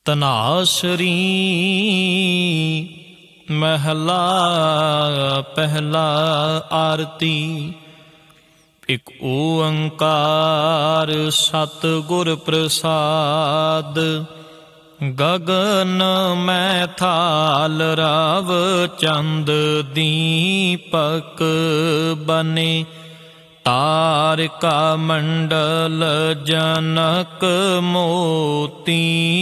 ਧਨਾਸਰੀ ਮਹਿਲਾ ਪਹਿਲਾ ਆਰਤੀ। ਇਕ ਓੰਕਾਰ ਸਤਿਗੁਰ ਪ੍ਰਸਾਦ। ਗਗਨ ਮੈਂ ਥਾਲ ਰਾਵ ਚੰਦ ਦੀਪਕ ਬਨੇ। ਤਾਰਿਕਾ ਮੰਡਲ ਜਨਕ ਮੋਤੀ।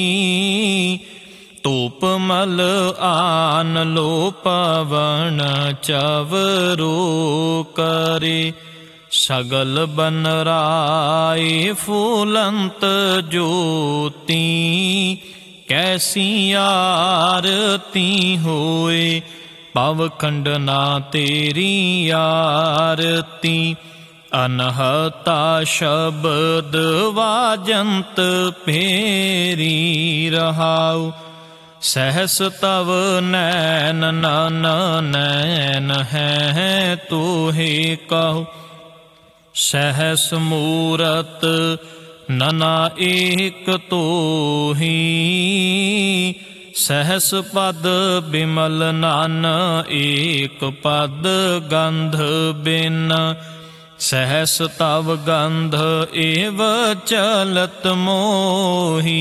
ਧੂਪ ਮਲ ਆਨ ਲੋ ਪਵਨ ਚਵਰੋ ਕਰੇ। ਸਗਲ ਬਨ ਰਾਏ ਫੂਲੰਤ ਜੋਤੀ। ਕੈਸੀ ਆਰਤੀ ਹੋਏ ਭਵ ਖੰਡਨਾ ਤੇਰੀ ਆਰਤੀ। ਅਨਹਤਾ ਸ਼ਬਦ ਵਾਜੰਤ ਫੇਰੀ ਰਹਾਉ। ਸਹਸ ਤਵ ਨੈਨ ਨਨ ਨੈਨ ਹੈ ਤੋਹਿ ਕਹੋ। ਸਹਸ ਮੂਰਤ ਨਨਾ ਏਕ ਤੋਹੀ। ਸਹਸ ਪਦ ਬਿਮਲ ਨਨ ਏਕ ਪਦ ਗੰਧ ਬਿਨ। ਸਹਸ ਤਵ ਗੰਧ ਏਵ ਚਲਤ ਮੋਹੀ।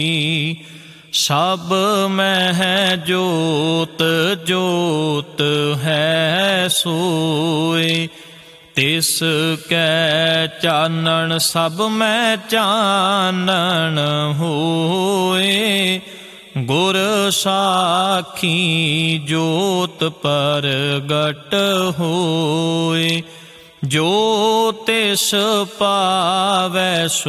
ਸਭ ਮਹਿ ਜੋਤ ਜੋਤ ਹੈ ਸੋਇ। ਤਿਸ ਕੈ ਚਾਨਣ ਸਭ ਮੈਂ ਚਾਨਣ ਹੋਏ। ਗੁਰ ਸਾਖੀ ਜੋਤ ਪ੍ਰਗਟ ਹੋਏ। ਜੋ ਤਿਸ ਪਾਵੈ ਸੋ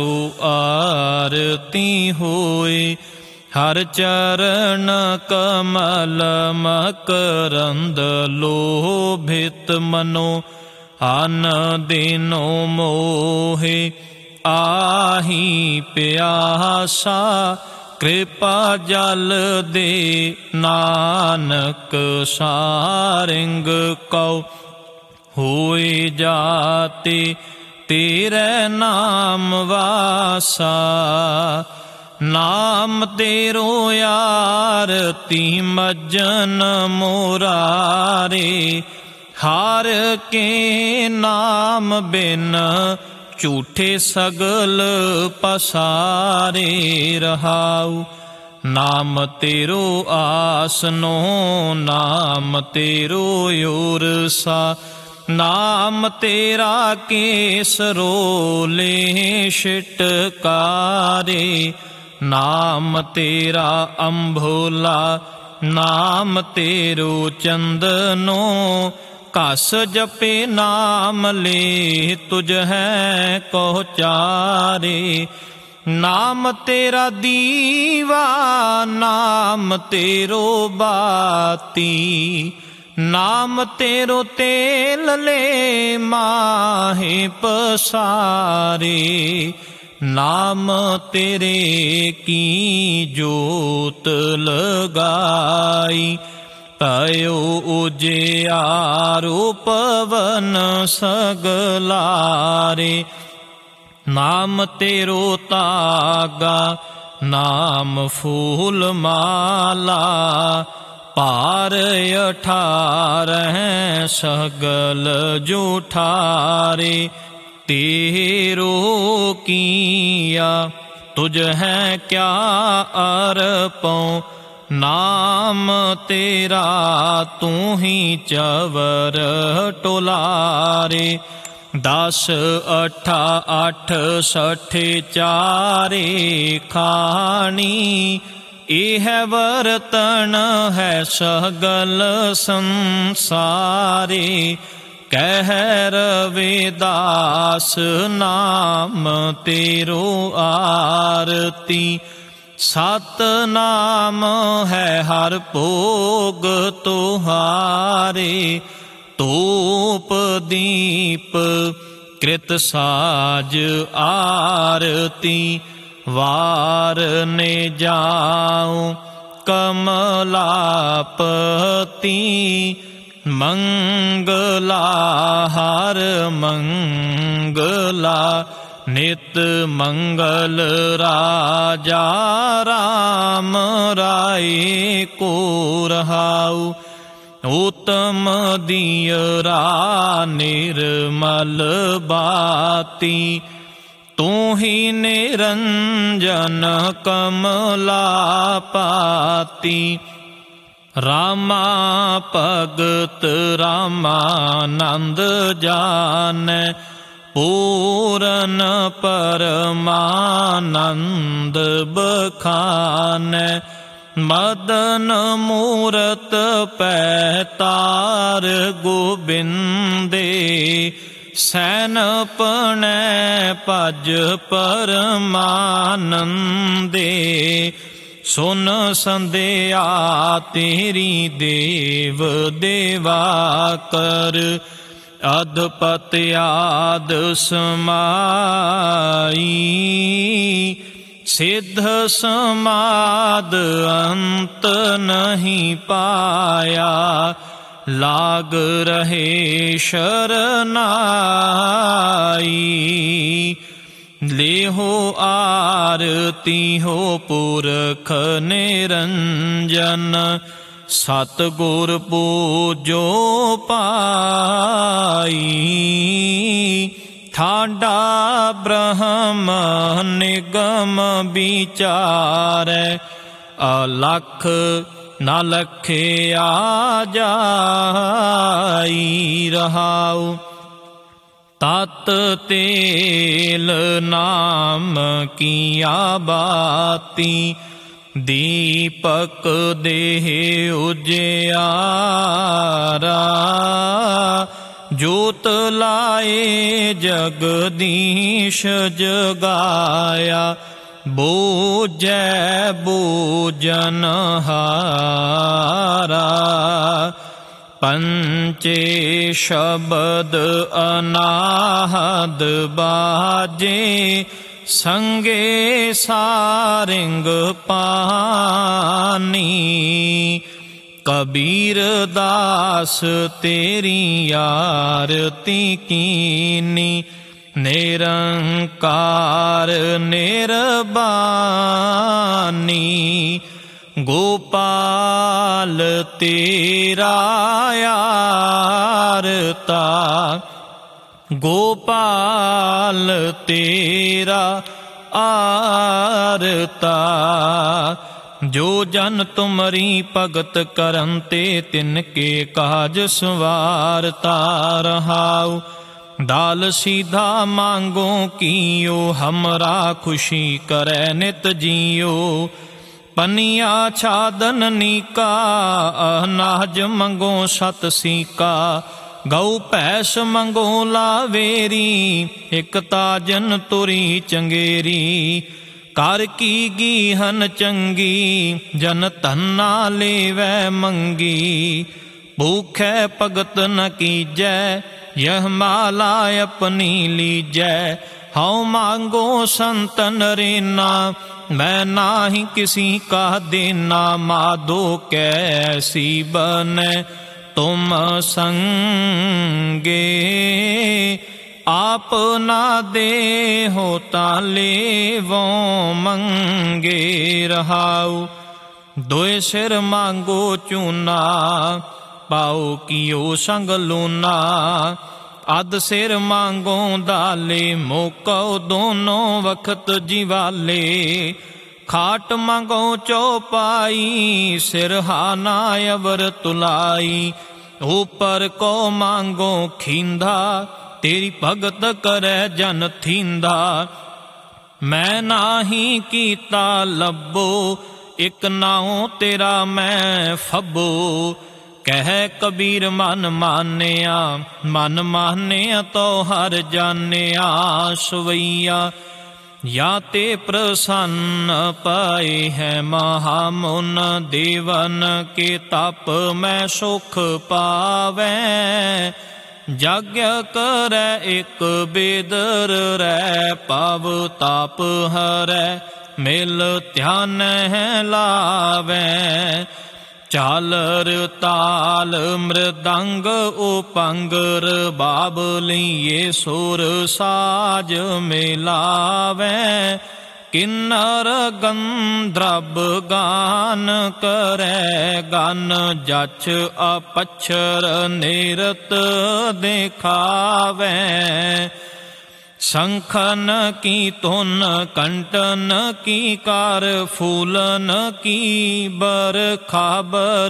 ਆਰਤੀ ਹੋਏ। ਹਰ ਚਰਨ ਕਮਲ ਮਕਰੰਦ ਲੋਭਿਤ ਮਨੋ। ਅਨ ਦਿਨੋ ਮੋਹਿ ਆਹੀ ਪਿਆਸਾ। ਕਿਰਪਾ ਜਲ ਦੇ ਨਾਨਕ ਸਾਰਿੰਗ ਕਉ। ਹੋਇ ਜਾਤੀ ਤੇਰੇ ਨਾਮ ਵਾਸਾ। ਨਾਮ ਤੇਰੋ ਆਰਤੀ ਮੱਜਨ ਮੁਰਾਰੇ। ਹਰ ਕੇ ਨਾਮ ਬਿਨ ਝੂਠੇ ਸਗਲ ਪਸਾਰੇ ਰਹਾਉ। ਨਾਮ ਤੇਰੋ ਆਸਨੋ ਨਾਮ ਤੇਰੋ ਉਰਸਾ। ਨਾਮ ਤੇਰਾ ਕੇਸਰੋ ਲੈ ਛਿਟਕਾਰੇ। ਨਾਮ ਤੇਰਾ ਅੰਭੋਲਾ ਨਾਮ ਤੇਰੋ ਚੰਦਨੋ। ਘਸ ਜਪੇ ਨਾਮ ਲੈ ਤੁਝ ਹੈ ਕਹੁ ਚਾਰੇ। ਨਾਮ ਤੇਰਾ ਦੀਵਾ ਨਾਮ ਤੇਰੋ ਬਾਤੀ। ਨਾਮ ਤੇਰੋ ਤੇਲ ਲੈ ਮਾਹੇ ਪਸਾਰੇ। ਨਾਮ ਤੇਰੇ ਕੀ ਜੋਤ ਲਗਾਈ। ਭਇਓ ਉਜਿਆਰੋ ਪਵਨ ਸਗਲਾਰੇ। ਨਾਮ ਤੇਰੋ ਤਾਗਾ ਨਾਮ ਫੂਲ ਮਾਲਾ। ਭਾਰ 18 ਸਗਲ ਜੂਠਾਰੇ। ਤੇਰੋ ਕੀਆ ਤੁਝ ਹੈ ਕਿਆ ਅਰਪਉ। ਨਾਮ ਤੇਰਾ ਤੂੰ ਹੀ ਚਵਰ ਟੁਲਾਰੇ। 10 8 8 60 ਚਾਰੇ ਖਾਣੀ। ਇਹ ਵਰਤਨ ਹੈ ਸਗਲ ਸੰਸਾਰੇ। ਕਹਿ ਰਵਿਦਾਸ ਨਾਮ ਤੇਰੋ ਆਰਤੀ। ਸਤਿਨਾਮ ਹੈ ਹਰ ਭੋਗ ਤੁਹਾਰੇ। ਧੂਪ ਦੀਪ ਕ੍ਰਿਤ ਸਾਜ ਆਰਤੀ। ਵਾਰ ਨੇ ਜਾਉ ਕਮਲਾਪਤੀ। ਮੰਗਲਾ ਹਰ ਮੰਗਲਾ ਨਿਤ ਮੰਗਲ ਰਾਜਾ ਰਾਮ ਰਾਏ ਕੋ ਰਹਾਉ। ਊਤਮ ਦੀਅਰਾ ਨਿਰਮਲ ਬਾਤੀ, ਤੂੰ ਹੀ ਨਿਰੰਜਨ ਕਮਲਾ ਪਾਤੀ। ਰਾਮਾ ਭਗਤ ਰਾਮਾਨੰਦ ਜਾਣੈ, ਪੂਰਨ ਪਰਮਾਨੰਦ ਬਖਾਨੈ। ਮਦਨ ਮੂਰਤ ਪੈਤਾਰ ਗੋਬਿੰਦੇ, ਸੈਨਪਣੈ ਭਜ ਪਰਮਾਨੰਦੇ। ਸੁਨ ਸੰਧਿਆ ਤੇਰੀ ਦੇਵ ਦੇਵਾ ਕਰ, ਅਦਪਤ ਆਦ ਸਮਾਈ। ਸਿੱਧ ਸਮਾਦ ਅੰਤ ਨਹੀਂ ਪਾਇਆ, ਲਾਗ ਰਹੇ ਸ਼ਰਨਾਈ। ਲੇਹੋ ਆਰਤੀ ਹੋ ਪੁਰਖ ਨਿਰੰਜਨ, ਸਤਿਗੁਰ ਪੂਜੋ ਪਾਈ। ਠਾਡਾ ਬ੍ਰਹਮ ਨਿਗਮ ਵਿਚਾਰੈ, ਅਲਖ ਨਾ ਲਖਿਆ ਜਾਈ ਰਹਾਉ। ਤਤ ਤੇਲ ਨਾਮ ਕੀਆ ਬਾਤੀ, ਦੀਪਕ ਦੇਹ ਉਜਿਆਰਾ। ਜੋਤ ਲਾਏ ਜਗਦੀਸ਼ ਜਗਾਇਆ, ਬੂਝੈ ਬੂਝਨਹਾਰਾ। ਪੰਚੇ ਸ਼ਬਦ ਅਨਾਹਦ ਬਾਜੇ, ਸੰਗੇ ਸਾਰਿੰਗ ਪਾਨੀ। ਕਬੀਰ ਦਾਸ ਤੇਰੀ ਆਰਤੀ ਕੀਨੀ, ਨਿਰੰਕਾਰ ਨਿਰਬਾਨੀ। ਗੋਪਾਲ ਤੇਰਾ ਆਰਤਾ, ਗੋਪਾਲ ਤੇਰਾ ਆਰਤਾ। ਜੋ ਜਨ ਤੁਮਰੀ ਭਗਤ ਕਰਨ ਤੇ, ਤਿਨ ਕੇ ਕਾਜ ਸਵਾਰਤਾ ਰਹਾਉ। ਦਾਲ ਸੀਧਾ ਮਾਂਗੋ ਕੀਓ, ਹਮਰਾ ਖੁਸ਼ੀ ਕਰੈ ਨਿਤ ਜੀਓ। ਪਨੀਆ ਛਾਦਨ ਨੀਕਾ, ਅਨਾਜ ਮੰਗੋ ਸਤ ਸੀਕਾ। ਗਊ ਭੈਸ ਮੰਗੋ ਲਾਵੇਰੀ, ਇਕ ਤਾਜਨ ਤੁਰੀ ਚੰਗੇਰੀ। ਕਰ ਕੀ ਗੀਹਨ ਚੰਗੀ, ਜਨ ਧੰਨਾ ਲੇਵੈ ਮੰਗੀ। ਭੂਖੈ ਭਗਤ ਨ ਕੀਜੈ, ਯਹ ਮਾਲਾ ਆਪਣੀ ਲੀਜੈ। ਹਉ ਮਾਂਗੋ ਸੰਤਨ ਰੇਨਾ, ਮੈਂ ਨਾਹੀ ਕਿਸੀ ਕਾ ਦੇਨਾ। ਮਾਧੋ ਕੈਸੀ ਬਨੈ ਤੁਮ ਸੰਗੇ, ਆਪ ਨਾ ਦੇਹੋ ਤਾਂ ਲੇਵੋ ਮੰਗੇ ਰਹਾਉ। ਦੋਇ ਸਿਰ ਮੰਗੋ ਚੂਨਾ, ਪਾਉ ਕੀਓ ਸੰਗ ਲੂਨਾ। ਅਧ ਸਿਰ ਮੰਗੋ ਦਾਲੇ, ਮੋਕਉ ਦੋਨੋਂ ਵਖਤ ਜੀਵਾਲੇ। ਖਾਟ ਮੰਗੋ ਚੌਪਾਈ, ਸਿਰਹਾਨਾ ਅਵਰ ਤੁਲਾਈ। ਉਪਰ ਕੋ ਮੰਗੋ ਖੀਂਦਾ, ਤੇਰੀ ਭਗਤ ਕਰੈ ਜਨ ਥੀਂਦਾ। ਮੈਂ ਨਾਹੀ ਕੀਤਾ ਲੱਭੋ, ਇਕ ਨਾਉ ਤੇਰਾ ਮੈਂ ਫੱਬੋ। ਕਹਿ ਕਬੀਰ ਮਨ ਮਾਨਿਆ, ਮਨ ਮਾਨਿਆ ਤੋ ਹਰ ਜਾਣਿਆ। ਸਵਈਆ या ते प्रसन्न पाए है महामुन देवन के तप मैं सुख पावै। यज्ञ करे एक बेदर रै पव ताप हरै मिल ध्यान लावै। ਝਾਲਰ ਤਾਲ ਮ੍ਰਿਦੰਗ ਉਪੰਗ ਰਬਾਬ ਲਈਏ ਸੁਰ ਸਾਜ ਮਿਲਾਵੈ ਕਿੰਨਰ ਗੰਧਰਵ ਗਾਨ ਕਰੈ ਗਨ ਜਛ ਅਪਛਰ ਨਿਰਤ ਦਿਖਾਵੈ ਸੰਖਨ ਕੀ ਧੁਨ ਕੰਟਨ ਕੀ ਕਾਰ ਫੂਲਨ ਕੀ ਬਰਖਾ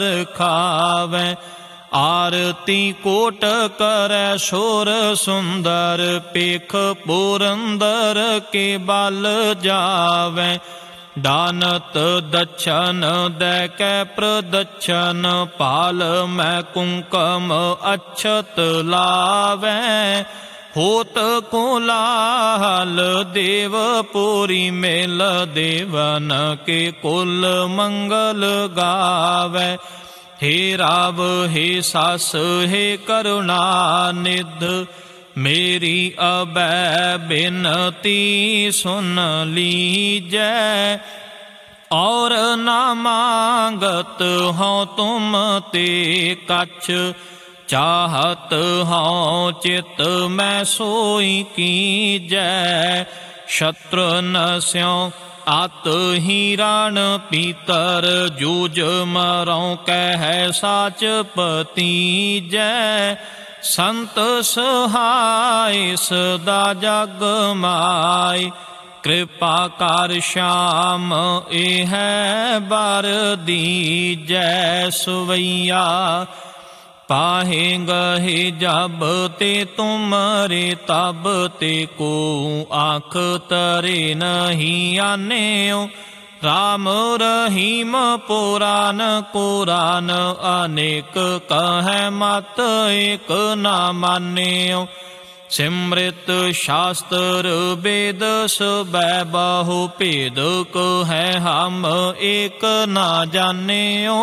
ਬਰਖਾਵੈ ਆਰਤੀ ਕੋਟ ਕਰੈ ਸ਼ੋਰ ਸੁੰਦਰ ਪੇਖ ਪੁਰੰਦਰ ਕੇ ਬਲ ਜਾਵੈ ਦਾਨਤ ਦਛਨ ਦੈ ਕੈ ਪ੍ਰਦਛਨ ਪਾਲ ਮੈਂ ਕੁੰਕਮ ਅਛਤ ਲਾਵੈ ਹੋਤ ਕੋਲਾਹਲ ਦੇਵ ਪੂਰੀ ਮੇਲ ਦੇਵਨ ਕੇ ਕੁਲ ਮੰਗਲ ਗਾਵੈ ਹੇ ਰਾਵ ਹੇ ਸਸ ਹੇ ਕਰੁਣਾ ਨਿਧ ਮੇਰੀ ਅਬੈ ਬਿਨਤੀ ਸੁਨ ਲੀਜੈ ਔਰ ਨਾ ਮਾਂਗਤ ਹਉ ਤੁਮ ਤੇ ਕਛ ਚਾਹਤ ਹਉ ਚਿਤ ਮੈਂ ਸੋਈ ਕੀਜੈ ਸ਼ਤਰਨ ਸਿਉ ਆਤ ਹੀ ਰਾਣ ਪੀਤਰ ਜੂਝ ਮਰਉ ਕਹਿ ਸਾਚ ਪਤੀਜੈ ਸੰਤ ਸਹਾਇ ਸਦਾ ਜਗ ਮਾਇ ਕਿਰਪਾ ਕਰ ਸ਼ਾਮ ਇਹ ਬਰ ਦੀਜੈ ਸਵਈਆ ਪਾਹੇ ਗਹੇ ਜਬ ਤੇ ਤੁਮਰੇ ਤਬ ਤੇ ਕੋ ਆਖ ਤਰੇ ਨਹੀਂ ਆਨਿਓ ਰਾਮ ਰਹੀਮ ਪੁਰਾਨ ਕੁਰਾਨ ਅਨੇਕ ਕਹੈ ਮਤ ਏਕ ਨਾ ਮਾਨਿਓ ਸਿਮ੍ਰਿਤ ਸ਼ਾਸਤਰ ਵੇਦ ਸਬੈ ਬਹੁ ਭੇਦ ਕਹੈ ਹਮ ਏਕ ਨਾ ਜਾਣਿਓ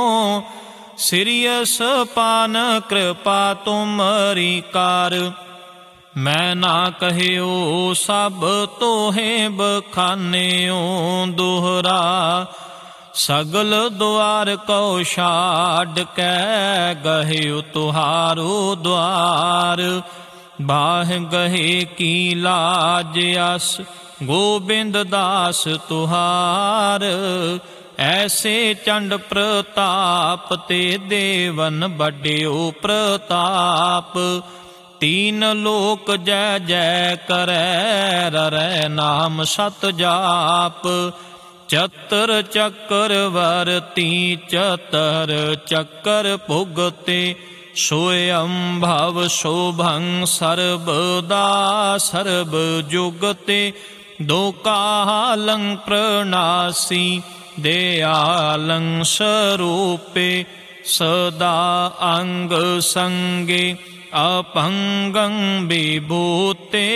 ਸਿਰਿਯਸ ਪਾਨ ਕਿਰਪਾ ਤੁਮਰੀ ਕਾਰ ਮੈਂ ਨਾ ਕਹਿਓ ਸਭ ਤੋਹੇ ਬਖਾਨਿਓ ਦੋਹਰਾ ਸਗਲ ਦੁਆਰ ਕਉ ਛਾਡ ਕੈ ਗਹਿਓ ਤੁਹਾਰੋ ਦੁਆਰ ਬਾਹ ਗਹੇ ਕੀ ਲਾਜ ਅਸ ਗੋਬਿੰਦ ਦਾਸ ਤੁਹਾਰ ਐਸੇ ਚੰਡ ਪ੍ਰਤਾਪ ਤੇ ਦੇਵਨ ਵੱਡਿਓ ਪ੍ਰਤਾਪ ਤੀਨ ਲੋਕ ਜੈ ਜੈ ਕਰੈ ਰਰੈ ਨਾਮ ਸਤ ਜਾਪ ਚਤਰ ਚੱਕਰ ਵਰਤੀ ਚਤਰ ਚੱਕਰ ਭੁਗਤੇ ਸੋਇੰ ਭਵ ਸ਼ੋਭੰ ਸਰਬਦਾ ਸਰਬ ਜੁਗਤੇ ਦੋ ਕਾਲੰ ਪ੍ਰਣਾਸੀ ਦਿਆਲੰ ਸਰੂਪੇ ਸਦਾ ਅੰਗ ਸੰਗੇ ਅਪੰਗੰ ਵਿਭੂਤੇ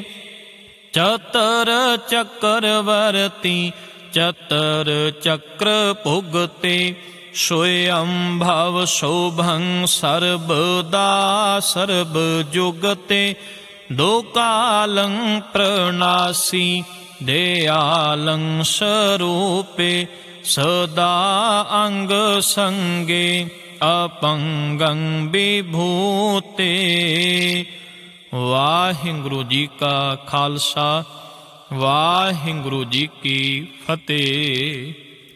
ਚਤਰ ਚੱਕਰਵਰਤੀ ਚਤਰ ਚੱਕਰ ਭੁਗਤੇ ਸੋਇੰ ਭਵ ਸ਼ੋਭੰ ਸਰਬਦਾ ਸਰਬ ਜੁਗਤੇ ਦੋ ਕਾਲੰ ਪ੍ਰਣਾਸੀ ਦਿਆਲੰ ਸਰੂਪੇ ਸਦਾ ਅੰਗ ਸੰਗੇ ਅਪੰਗੰ ਵਿਭੂਤੇ। ਵਾਹਿਗੁਰੂ ਜੀ ਕਾ ਖਾਲਸਾ ਵਾਹਿਗੁਰੂ ਜੀ ਕੀ ਫਤਿਹ।